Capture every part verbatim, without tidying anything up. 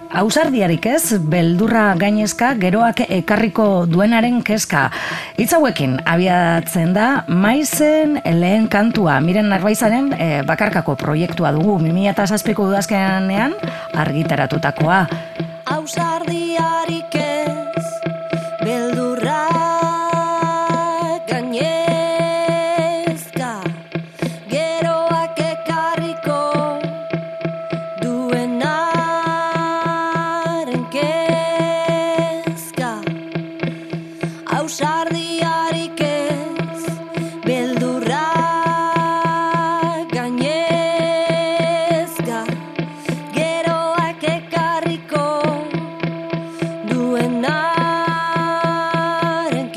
ausardiarik ez, beldurra gainezka, geroak ekarriko duenaren kezka. Hitz hauekin abiatzen da Maizen lehen kantua. Miren Narbaizaren e, bakarkako proiektua dugu, bi mila zazpiko udazkenean argitaratutakoa. Ausardiarik ez, beldurra gainezka, geroak ekarriko duenaren kezka. Ausardiarik ez, beldurra gainezka, geroak ekarriko duenaren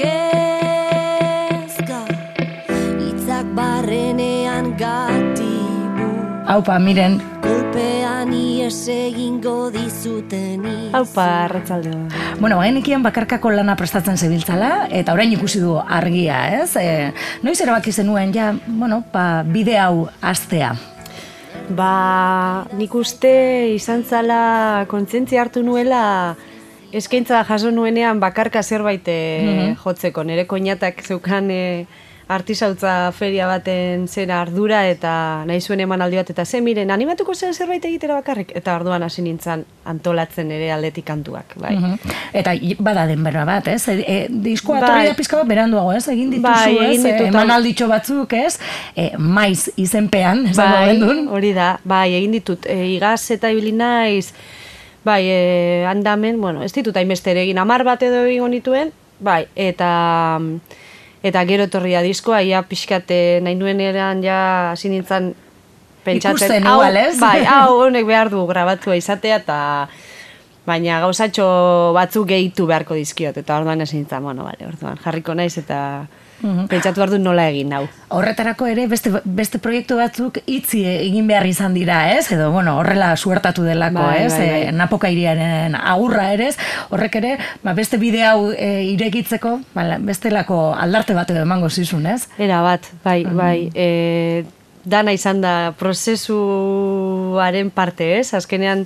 kezka. Itzak barrenean gatibu, Haupa, Miren. kolpean ies egingo dizuteni. Haupa, arratzalde. Bueno, genekian bakarkako lana prestatzen zebiltzala, eta orain ikusi du argia, ez? E, noiz erabaki zenuen, ja, bueno, ba, bide hau hastea. Ba, nik uste izan zala kontzientzia hartu nuela eskaintza jaso nuenean bakarka zerbait e, jotzeko. Nire koinatak zeukan e, artisautza feria baten zera ardura eta nahi zuen emanaldi bat eta ze miren animatuko zen zerbait egitera bakarrik eta orduan hasi nintzen antolatzen ere aldetik kantuak, bai. Mhm. Eta i- bada denbora bat, ez? E, e, diskoa Bai. etorri da pizka bat beranduago, ez? Egin dituzu, Bai, ez? egin ditut. E, emanalditxo batzuk, ez? E, maiz izenpean, ez dago Bai, gendun. hori da, bai, egin ditut, e, igaz eta ibili naiz, bai, e, handamen, bueno, ez ditut hainbeste ere egin, hamar bat edo egingo nituen, bai, eta eta gero etorria diskoa, ia pixkate nahi nuen eran ja hasi nintzen pentsatzen, Ikusten hau, igual, ez? bai, hau honek behar du grabatua izatea, eta baina gauzatxo batzuk gehitu beharko dizkiot, eta orduan hasi nintzen, bueno, bale, orduan jarriko naiz, eta pentsatu behar du nola egin hau. Horretarako ere beste, beste proiektu batzuk itzi egin behar izan dira, ez? Edo, bueno, horrela suertatu delako, Bai, ez? bai, bai. E, Napoka hiriaren agurra ere, ez? Horrek ere, ba, beste bide hau e, irekitzeko, ba, bestelako aldarte bat edo emango zizun, ez? Era bat, bai, bai. E, dana izan da prozesuaren parte, ez? Azkenean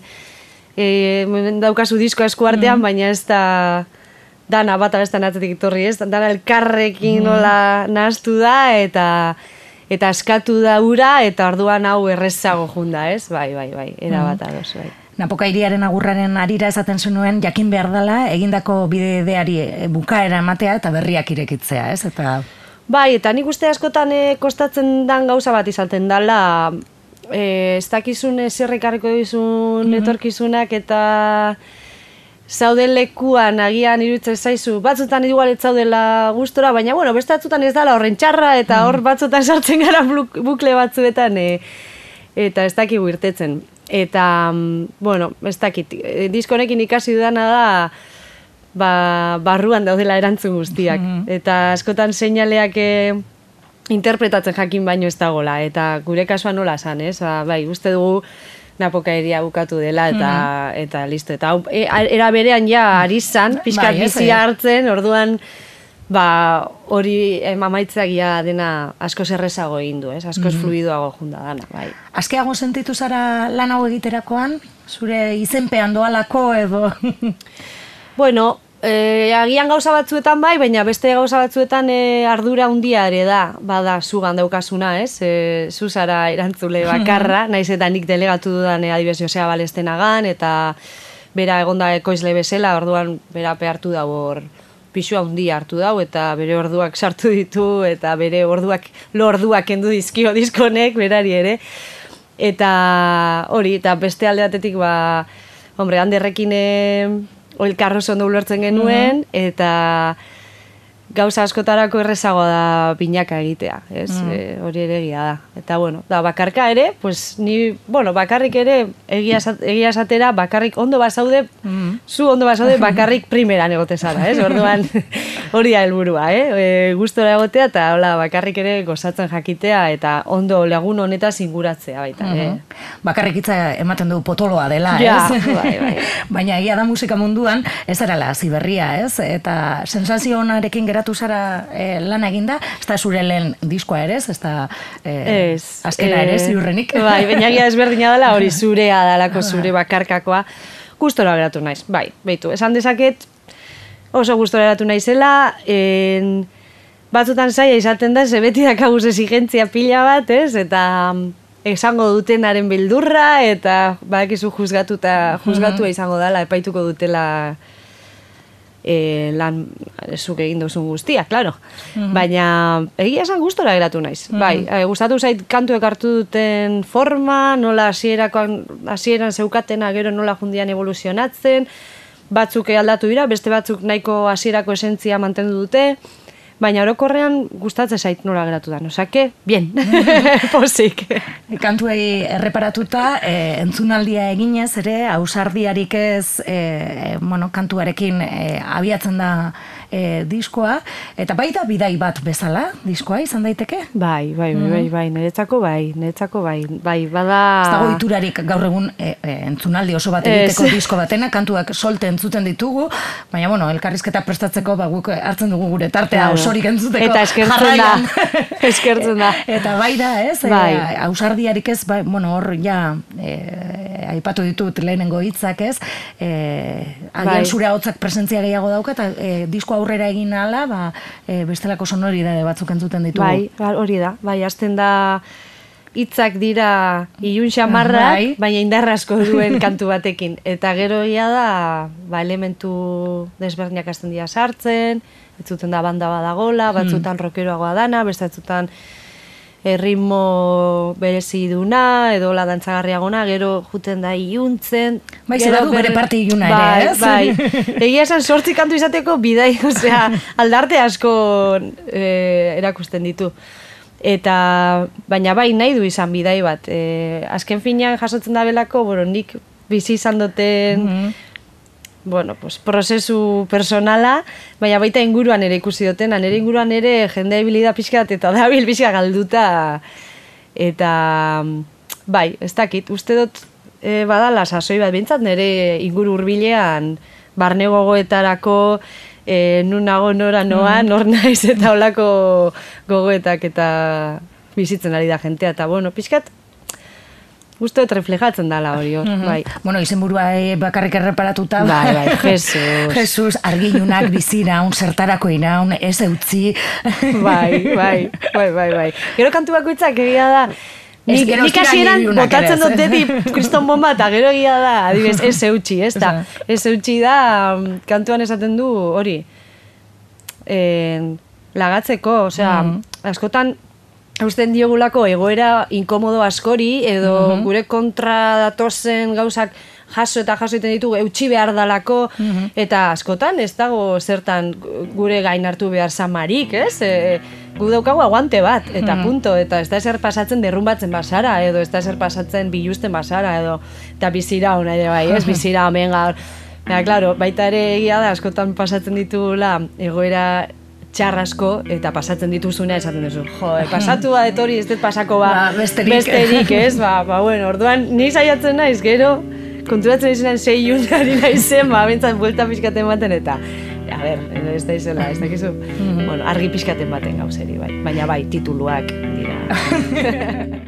e, daukazu disko esku artean, baina ez da dana bat abestan atzetik etorri, ez? Dana elkarrekin nola nahastu da, eta eta askatu da ura, eta orduan hau errezago junda, ez? Bai, bai, bai, era bat ados, bai. Napoka hiriaren agurraren arira esaten zenuen, jakin behar dela, egindako bideari e, bukaera ematea eta berriak irekitzea, ez? Eta Bai, eta nik uste askotan e, kostatzen dan gauza bat izaten dala, e, ez dakizun zer ekarriko dizun etorkizunak eta zauden lekuan agian iruditzen zaizu, batzutan igual ez zaudela gustora, baina bueno, beste batzutan ez dala horren txarra eta hor batzutan sartzen gara bluk- bukle batzuetan e, eta ez dakigu irtetzen. Eta, mm, bueno, ez dakit, e, diskonekin ikasi dudana da, ba, barruan daudela erantzun guztiak. Eta askotan seinaleak e, interpretatzen jakin baino ez dagola. Eta gure kasua nola esan, ez? Ba, bai, uste dugu Napoka hiria bukatu dela eta eta listo. Eta hau, e, era berean ja ari zan, pixkat Bai, ez, bizia eh. hartzen, orduan ba, hori em, amaitzagia dena askoz errezago egin du, ez? Askoz fluidoago junda dana, bai. askeago sentitu zara lan hau egiterakoan, zure izenpean doalako edo... Bueno, eh, agian gauza batzuetan bai, baina beste gauza batzuetan eh, ardura handia ere da, bada zugan daukasuna, ez? Eh, zu zara erantzule bakarra, naiz eta nik delegatu dudan eh, adibidez Josea Balestenagan, eta bera egonda ekoizle bezala, orduan bera hartu da hor pixua handia hartu dau, eta bere orduak sartu ditu, eta bere orduak, lo orduak kendu dizkio diskonek, berari ere. Eta hori, eta beste alde batetik, ba, hombre, handerrekin eh, elkarroz ondo ulertzen genuen, eta gauza askotarako errezago da pinaka egitea, ez? E, hori ere egia da. Eta, bueno, da, bakarka ere, pues, ni, bueno, bakarrik ere, egia, esat- egia esatera, bakarrik ondo bazaude, zu ondo bazaude, bakarrik primeran egote zara, ez? Orduan, hori da helburua, eh? E, gustora egotea, eta, hola, bakarrik ere gozatzen jakitea, eta ondo lagun honetaz inguratzea baita, eh? Bakarrik hitza ematen du potoloa dela, Ja, ez? bai, bai. Baina egia da musika munduan, ez arala hasi berria, ez? Eta sensazio onarekin geratu zara eh, lan eginda, ez da zure lehen diskoa ere, ez? Ez da eh, Ez. azkena ere, eh, ziurrenik. Bai, baina egia ezberdina dela, hori zurea dalako zure bakarkakoa. gustora geratu naiz, bai, beitu, esan dezaket oso gustora geratu naizela, en, batzutan zaila izaten da, ze beti dakaguz exigentzia pila bat, ez, eta esango dutenaren beldurra, eta badakizu juzgatuta, juzgatua izango dela, epaituko dutela e, lan zuk egin duzun guztia, claro. Mm-hmm. Baina egia esan gustora geratu naiz. Mm-hmm. Bai, e, gustatu zait kantuek hartu duten forma, nola hasierakoan hasieran zeukatena gero nola jundian evoluzionatzen, batzuk aldatu dira, beste batzuk nahiko hasierako esentzia mantendu dute, baina orokorrean gustatzen zait nola geratu da. Osake, bien, posik. Kantuei erreparatuta, e, entzunaldia eginez ere, ausardiarik ez, e, bueno, kantuarekin e, abiatzen da e, diskoa, eta baita bidai bat bezala, diskoa izan daiteke? Bai, bai, bai, bai, bai, niretzako bai, niretzako bai, bai, bada... Ez dago iturarik gaur egun e, e, entzunaldi oso bat egiteko disko batena, kantuak solte entzuten ditugu, baina, bueno, elkarrizketa prestatzeko, ba, guk hartzen dugu gure tartea osorik entzuteko. Eta eskertzen da, eskertzen da. Eta bai da, ez? Bai. E, ausardiarik ez, bai, bueno, hor, ja, e, aipatu ditut lehenengo hitzak ez, e, agian bai. zure ahotzak presentzia gehiago dauka, eta e, disko aurrera egin ahala, ba, e, bestelako sonoridade batzuk entzuten ditugu. Bai, hori da, bai, hasten da hitzak dira ilun xamarrak, bai. baina indarra asko duen kantu batekin. Eta gero ia da, ba, elementu desberdinak hasten dira sartzen, betzuten da banda badagola, batzutan hmm. rockeroagoa dana, bestatzutan ritmo berezi duna, edo la dantzagarriagona, gero juten da iluntzen. Bai, zera du bere parte iluna bai, ere, ez? Bai, egia esan sortzi kantu izateko bidai, osea, aldarte asko eh, erakusten ditu. Eta, baina bai, nahi du izan bidai bat. E, azken finean jasotzen da belako, bueno, nik bizi izan duten, mm-hmm. bueno, pues, prozesu personala, baina baita inguruan ere ikusi duten, nire inguruan ere jendea ibilida pixkat eta dabil pixka galduta, eta bai, ez dakit, uste dut e, badala sasoi bat, bintzat nire inguru hurbilean barne gogoetarako, E, nun nago nora noa, nor naiz eta olako gogoetak eta bizitzen ari da jentea, eta bueno, pixkat uste dut reflejatzen dala hori hor, mm-hmm. bai. Bueno, izenburua bakarrik erreparatuta, bai, bai, Jesus. Jesus, argilunak biziraun, zertarako iraun, ez eutzi. Bai, bai, bai, bai, bai. Gero kantu bakoitzak egia da, Nik, nik hasieran botatzen dut dedi kriston bomba, eta gero egia da, adibes, ez eutxi, ez da. Ez eutxi da, kantuan esaten du hori, eh, lagatzeko, osea, mm-hmm. askotan, eusten diogulako egoera inkomodo askori, edo mm-hmm. gure kontra datozen gauzak jaso eta jaso egiten ditugu, eutxi behar dalako, mm-hmm. eta askotan ez dago zertan gure gain hartu behar zamarik, ez? E, gu daukagu aguante bat, eta mm-hmm. punto, eta ez da ezer pasatzen derrumbatzen basara, edo ez da ezer pasatzen bilusten basara, edo, eta bizira hona ere bai, ez? Bizira homen gaur. Eta, klaro, baita ere egia da, askotan pasatzen ditugula egoera txarrasko, eta pasatzen dituzuna esaten duzu. Jo, pasatu bat etori, ez dut pasako ba, ba besterik. besterik, ez? Ba, ba, bueno, orduan, ni saiatzen naiz, gero, konturatzen izenan sei junari naizen, ba, bentsat buelta pixkaten baten, eta, a ber, ez da izela, ez dakizu, mm-hmm. bueno, argi pixkaten baten gauzeri, bai. Baina bai, tituluak dira.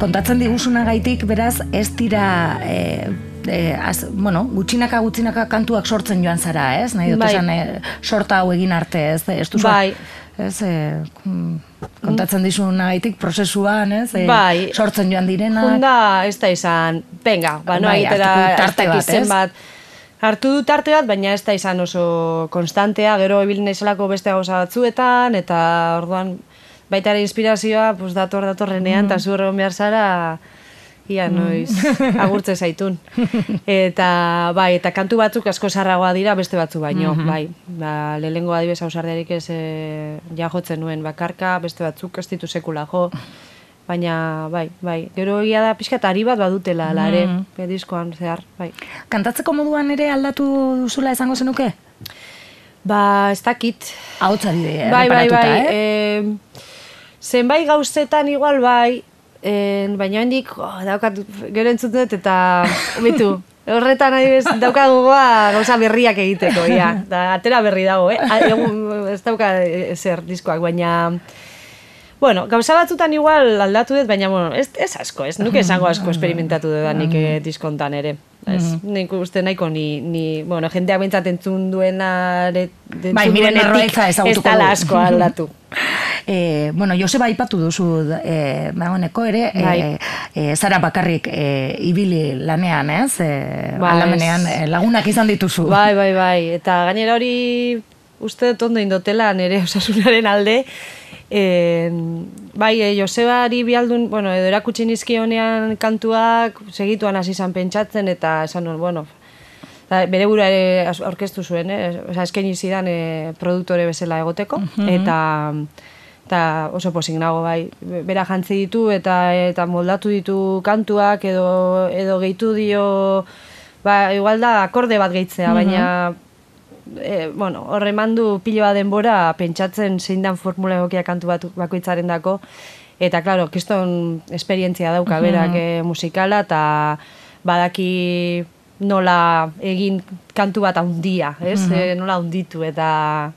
kontatzen diguzunagaitik, beraz, ez dira... E, E, az, bueno, gutxinaka gutxinaka kantuak sortzen joan zara, ez? Nahi dut Bai. esan, e, sorta hau egin arte, ez? Ez duzu, Bai. ez, e, kontatzen dizunagaitik prozesuan, ez? E, Bai. Sortzen joan direnak. Junda, ez da izan, venga, ba, no Bai, egitera, hartuko tarte ez bat, dakit ez? zenbat. Hartu du tarte bat, baina ez da izan oso konstantea, gero ibili naizelako beste gauza batzuetan, eta orduan baita ere inspirazioa, pues, dator datorrenean, eta mm. zu egon behar zara, ia noiz agurtze zaitun. Eta, bai, eta kantu batzuk asko zarragoa dira beste batzu baino, mm-hmm. bai. Ba, lehengo adibez ausardiarik ez e, ja jotzen nuen bakarka, beste batzuk ez ditu sekula jo. Baina, bai, bai. Gero egia da pixka eta ari bat badutela, mm. lare, mm. diskoan zehar, bai. Kantatzeko moduan ere aldatu duzula esango zenuke? Ba, ez dakit. Ahotzari bai, bai, reparatuta, bai, eh? E, zenbait gauzetan igual bai, En, baina hendik, oh, daukat, gero entzuten dut, eta, bitu, horretan adibes, daukat gogoa gauza berriak egiteko, ja, da, atera berri dago, eh? Ez dauka zer diskoak, baina, bueno, gauza batzutan igual aldatu dut, baina, bueno, ez, ez asko, ez, nuke esango asko esperimentatu dut nik eh, diskontan ere. Ez, nik uste nahiko ni, ni bueno, jendeak bentsat entzun duena bai, miren erroetza ezagutuko ez dala asko aldatu. E, bueno, Joseba aipatu duzu e, dagoeneko ere, bai. e, e, zara bakarrik e, ibili lanean, ez? E, bai, aldamenean e, lagunak izan dituzu. Bai, bai, bai. Eta gainera hori uste dut ondo indotela nire osasunaren alde. E, bai, e, Josebari bialdun, bueno, edo erakutsi nizkionean kantuak, segituan hasi izan pentsatzen, eta esan nuen, bueno, da, bere burua ere aurkeztu zuen, eh? Osa, eskaini zidan e, produktore bezala egoteko, uh-huh. eta, eta oso posik nago, bai, bera jantzi ditu, eta, eta moldatu ditu kantuak, edo, edo gehitu dio, ba, igual da akorde bat gehitzea, uh-huh. baina, E, bueno, horre mandu pilo bat denbora pentsatzen zein dan formula egokia kantu bat bakoitzaren dako, eta klaro, kiston esperientzia dauka berak mm-hmm. e, musikala, eta badaki nola egin kantu bat handia, ez? Mm-hmm. E, nola hunditu, eta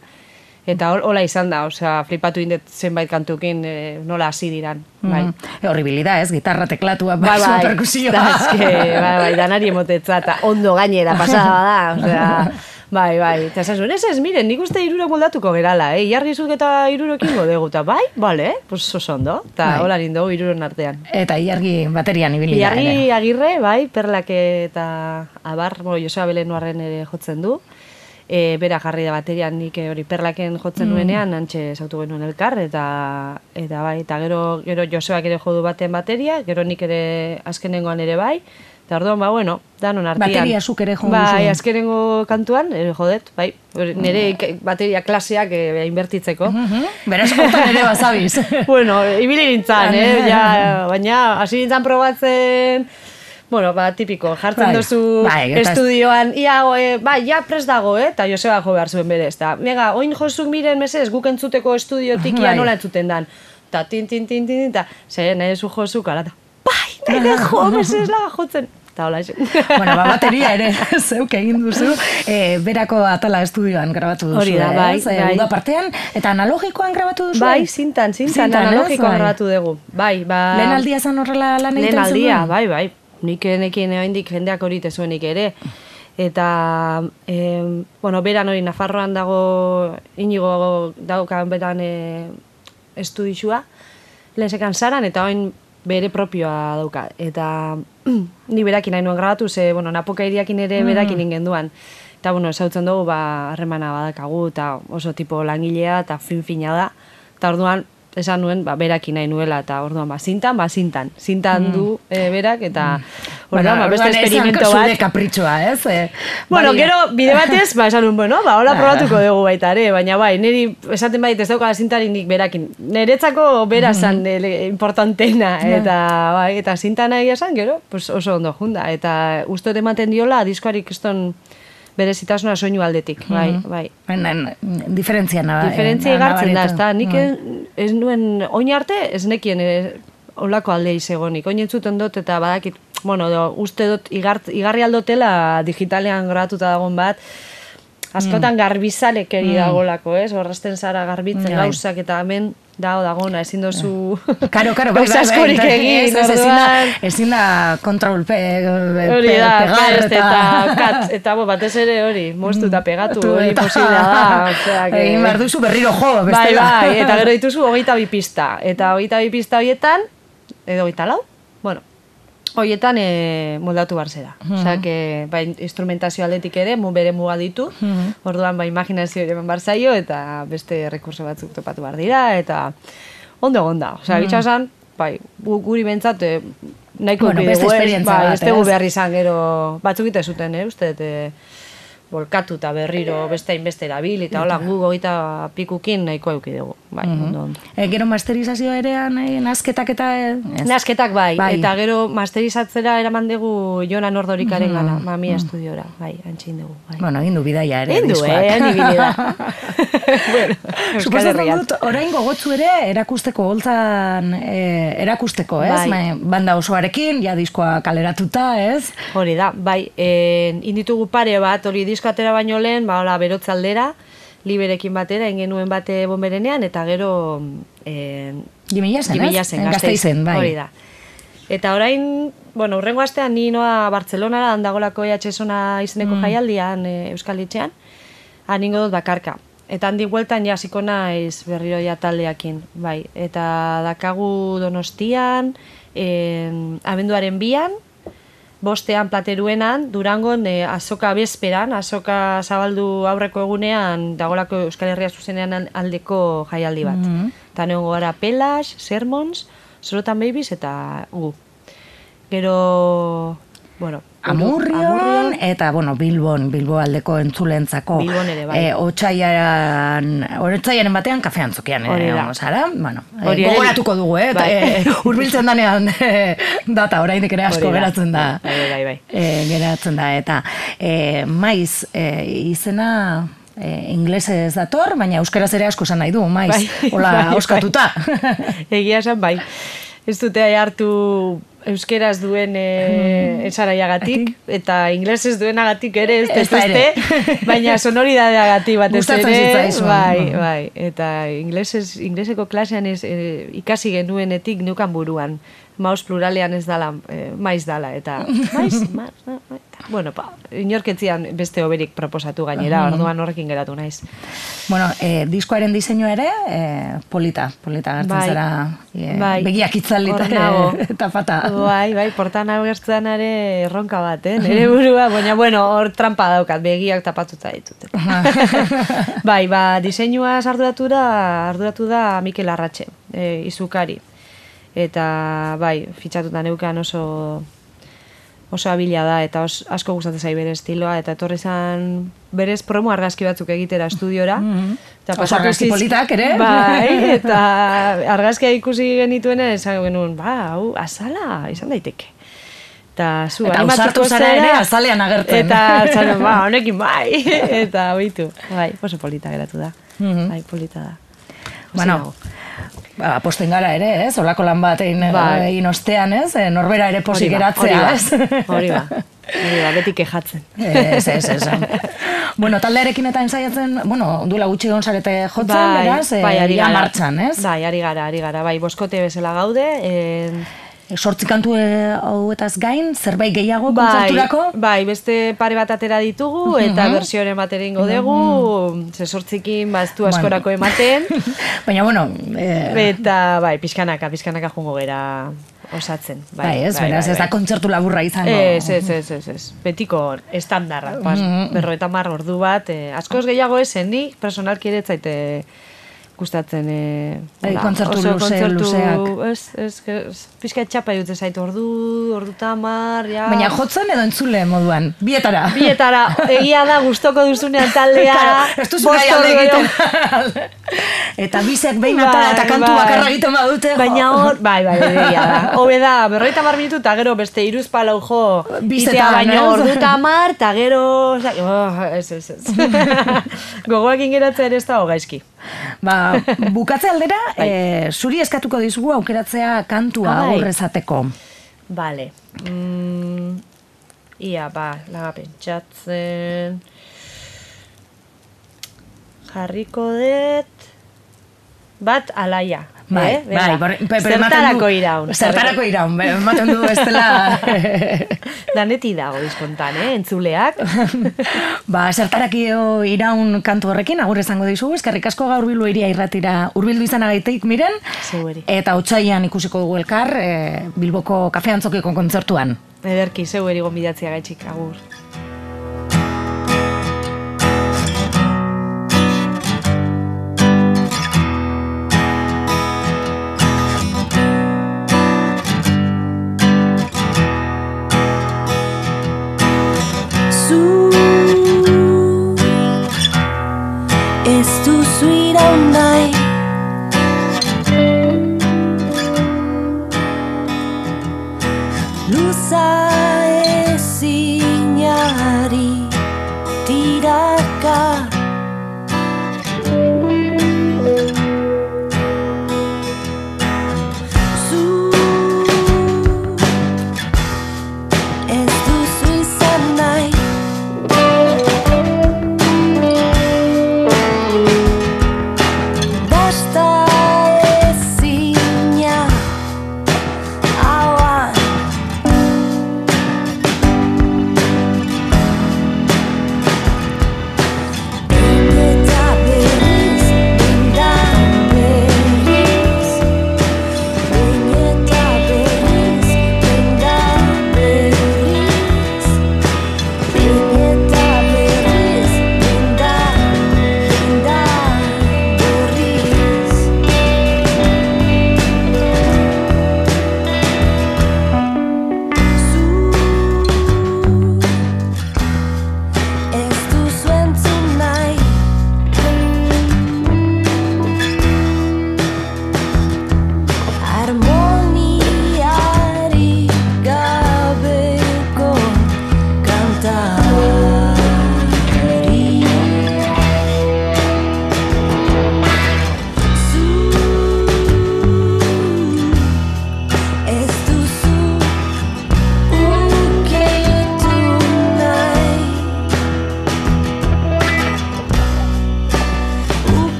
eta hola izan da, osea, flipatu indet zenbait kantukin e, nola hasi diran. Bai. Mm-hmm. E, horribilidad, ez? Gitarra, teklatua, bai, basua, bai, perkusioa. Da, eske, bai, bai, danari emotetza, eta ondo gainera pasada da, osea, bai, bai, eta esan zuen, ez ez, miren, nik uste irurok moldatuko gerala, eh? Iargizuk eta irurokin godegu, eta bai, bale, pues oso ondo, eta bai. Hola nindu iruron artean. Eta Iargi baterian ibili da, ere. Iargi Agirre, bai, Perlak eta Abar, bueno, Joseba Belenuarren ere jotzen du, e, bera jarri da baterian, nik hori Perlaken jotzen mm. nuenean, antxe sautu genuen elkar, eta, eta bai, eta gero, gero Josebak ere jodu baten bateria, gero nik ere azkenengoan ere bai, eta orduan, ba, bueno, danon artean. Bateria zuk ere jodu bai, zuen. azkenengo kantuan, ere jodet, bai, nire bateria klaseak e, inbertitzeko. Uh-huh. Beraz, kontan ere bazabiz. Bueno, ibili nintzen, eh, ja, baina, hasi nintzen probatzen, bueno, ba, tipiko, jartzen bai, dozu bai, estudioan, ia, e, bai, ja prest dago, eh, eta Joseba jo behar zuen berez, eta, mega, oin jozuk miren, mesez, guk entzuteko estudiotik ia bai. nola entzuten dan, eta tin, tin, tin, tin, eta, ze, nahi zu jozuk, ala, bai, nahi de jo, mesez, laga jotzen. Eta hola, bueno, ba, bateria ere, zeuk egin duzu, e, berako atala estudioan grabatu duzu, hori da, bai, ez? E, bai. Uda partean, eta analogikoan grabatu duzu? Bai, zintan, zintan, Zintan, analogikoan ez? grabatu dugu, bai, ba... Lehen aldia zan horrela lan egiten Lehen aldia, zuen? bai, bai, nik nekien egindik jendeak hori tezuenik ere, eta, eh, bueno, beran hori Nafarroan dago, inigo daukan betan eh, estudixua, lehen sekan zaran, eta oin bere propioa dauka, eta ni berakin nahi nuen grabatu, ze, bueno, Napoka iriakin ere berakin ingen duan. Eta, bueno, esautzen dugu, ba, harremana badakagu, eta oso tipo langilea, eta fin-fina da. Eta orduan, esan nuen, ba, berakin nahi nuela, eta orduan, ba, zintan, ba, zintan. Zintan du e, berak, eta orduan, ba, beste experimento bat. Zure kapritxoa, ez? E, bueno, balia. gero, bide batez, ba, esan nuen, bueno, ba, hola probatuko dugu baita, ere, baina bai, niri esaten bait ez daukala zintarik nik berakin. Niretzako bera zan mm. importantena, eta, bai, eta zintan nahi esan, gero, pues oso ondo junda, eta uste ematen diola, diskoarik eston berezitasuna soinu aldetik, bai, bai. En, diferentzia naba. Diferentzia igartzen da, ezta, nik ez nuen, oin arte, ez nekien olako alde izegonik, oin entzuten dut, eta badakit, bueno, do, uste dut, igart, igarri aldotela digitalean grabatuta dagoen bat, askotan mm. garbizalekeri mm. dagolako, ez? Horrazten zara garbitzen mm. gauzak, eta hemen Dao, dagona, ezin dozu... Karo, karo, bai, gauza askorik egin, orduan... Ezin da kontrol pe, pe, hori da, pegar pest, eta kat, eta bo, batez ere hori, moztu eta pegatu, hori posiblea da, osea, que... Egin behar duzu berriro jo, Bai, bestela. bai, eta gero dituzu hogeita bi pista, eta hogeita bi pista horietan, edo hogeita lau, bueno, horietan e, moldatu bar zera. Osea, que, bai, instrumentazio aldetik ere, mu bere muga ditu, orduan, bai, imaginazio ere bar zaio, eta beste rekurso batzuk topatu bar dira, eta ondo gonda. Osea, bitxa esan, bai, gu- guri bentsat, e, nahiko Bueno, bide beste esperientzia bai, bat, ez dugu ez? behar izan gero, batzuk ite zuten, eh, uste, e, bolkatu eta berriro beste hainbeste erabil, eta hola, gu goita pikukin nahiko euki dugu. Bai, ondo, ondo. E, gero masterizazio erean, eh, nazketak eta... eh, ez? Nasketak bai, Bai. eta gero masterizatzera eraman dugu Jonan Ordorikaren gana, mamia estudiora, bai, antxin dugu. Bai. Bueno, egin du bidaia ere, Egin du, diskoak. eh, nibili da. Bueno, Euskal Suposatzen Herrian. dut, orain gogotzu ere erakusteko holtzan eh, erakusteko, ez? Bai. Ma- Banda osoarekin, ja diskoa kaleratuta, ez? Hori da, bai, en, inditugu pare bat, hori disko atera baino lehen, ba, hola, berotze aldera, liberekin batera, ingenuen bate bomberenean, eta gero... En, Gimilasen, ez? Gimilasen, Gasteizen, bai. Hori da. Eta orain, bueno, urrengo astean ni noa Bartzelonara, handagolako E H Sona izeneko Mm. jaialdian, e, Euskal Etxean, haningo dut bakarka. Eta handik bueltan ja hasiko naiz berriro ja taldeakin, bai. Eta dakagu Donostian, en, abenduaren bian, bostean Plateruenan, Durangon e, azoka bezperan, azoka zabaldu aurreko egunean, dagolako Euskal Herria zuzenean al- aldeko jaialdi bat. Mhm. Eta neongo gara Pelas, Sermons, Sorotan Babies eta gu. Gero, bueno... Amurrion, Amurrion, eta, bueno, Bilbon, Bilbo aldeko entzulentzako. Bilbon ere, bai. Eh, otsaiaren, otsaiaren batean kafe antzokian, Hori eh, da. egongo zara. Bueno, eh, Hori ere- gogoratuko dugu, eh? Bai. eh, hurbiltzen danean eh, data, oraindik ere asko Hori da. geratzen da. Bai, bai, bai. Eh, geratzen da, eta eh, maiz, eh, izena... E, inglesez dator, baina euskaraz ere asko esan nahi du, maiz, Bai, hola, bai, bai. oskatuta. Egia esan, bai. Ez dute hartu euskeraz duen e, esaraiagatik, eta inglesez duenagatik ere ez Ezta ere. dute, baina sonoridadeagatik batez Gustatzen ere. zitzaizun. Bai, Mhm. bai. Eta inglesez, ingleseko klasean ez, e, ikasi genuenetik neukan buruan. Maus pluralean ez dala, e, maiz dala, eta maiz, maiz, maiz. Bueno, pa, inorketzian beste oberik proposatu gainera, orduan horrekin geratu naiz. Bueno, eh, diskoaren diseinua ere, eh, polita, polita gertzen Bai, zara, eh, bai. begiak itzalita Hor nago. eta fata. Bai, bai, portan agertzen ere erronka bat, eh? Nere burua, baina, bueno, hor trampa daukat, begiak tapatuta ditut. Bai, ba, diseinua arduratu da, arduratu da Mikel Arratxe, e, izukari. Eta, bai, fitxatuta neukan oso oso abila da, eta os, asko gustatzen zai bere estiloa, eta etorri zan berez promo argazki batzuk egitera estudiora. Eta Oso pasatu argazki ziz- politak ere. Bai, eta argazkia ikusi genituen esan genuen, ba, hau, azala, izan daiteke. Eta zu, Eta animatuko ausartu zara zera, ere azalean agertzen. Eta zan, ba, honekin bai. Eta oitu, bai, oso polita geratu da. Mhm. Bai, polita da. Pozik Bueno, nago. ba, posten gara ere, ez? Olako lan bat egin, Bai. egin ostean, ez? Eh, Norbera ere posik Hori ba, geratzea, hori ez? ba, Hori ba, hori ba, beti kejatzen. Ez, ez, ez. Bueno, taldearekin eta ensaiatzen, bueno, duela gutxi egon zarete jotzen, beraz, eh, bai, ari ja gara. martxan, ez? Bai, ari gara, ari gara, bai, boskote bezala gaude, en, Sortzi kantu eh, hauetaz gain, zerbait gehiago bai, kontzerturako? bai, beste pare bat atera ditugu, eta bersioren bat egingo dugu, ze sortzikin, ba, ez du askorako ematen, Baina, bueno, eh, eta, bai, pixkanaka, pixkanaka jungo gera osatzen. bai, ez, beraz, ez da kontzertu laburra izango. Ez, ez, ez, ez, ez. Betiko estandarra, pas, berrogeita hamar ordu bat, eh, askoz gehiago esen, ni personalki ere ez zaite gustatzen eh, Bai, hola, kontzertu oso luze- luzeak. Ez, ez, ez, pixka etxapa dute zaitu ordu, ordu tamar, ja... Baina jotzen edo entzule moduan, bietara. Bietara, egia da, gustoko duzunean taldea, Claro, ez duzu bost nahi alde ordu edo- egiten. Eta bizek behin atara eta kantu Bai, bakarra bai. egiten badute. jo. Baina hor, bai, bai, egia da. Hobe da, berroita mar minutu, eta gero beste iruz palau jo, Bizetan, itea baino ez? ordu tamar, eta gero, oza, oh, ez, ez, ez. Gogoekin geratzea ere ez da gaizki. Ba, bukatze aldera, eh, zuri eskatuko dizugu aukeratzea kantua Ah, bai. aurrezateko. Vale. Mm, ia, ba, laga pentsatzen... Jarriko dut... bat alaia. Bai, eh? bai, bar, pe, pe, zertarako iraun. Zertarako iraun, ematen du ez dela... Daneti dago diskontan, eh, entzuleak. Ba, zertarakio iraun kantu horrekin, agur esango dizugu, eskerrik asko gaur Bilbo Hiria Irratira hurbildu izanagatik miren, Zeueri. eta otsailean ikusiko dugu elkar, e, Bilboko Kafe Antzokiko kontzertuan. Ederki, zeueri gonbidatzea gaitxik, agur. Ez duzu iraun nahi Luza ezinari tiraka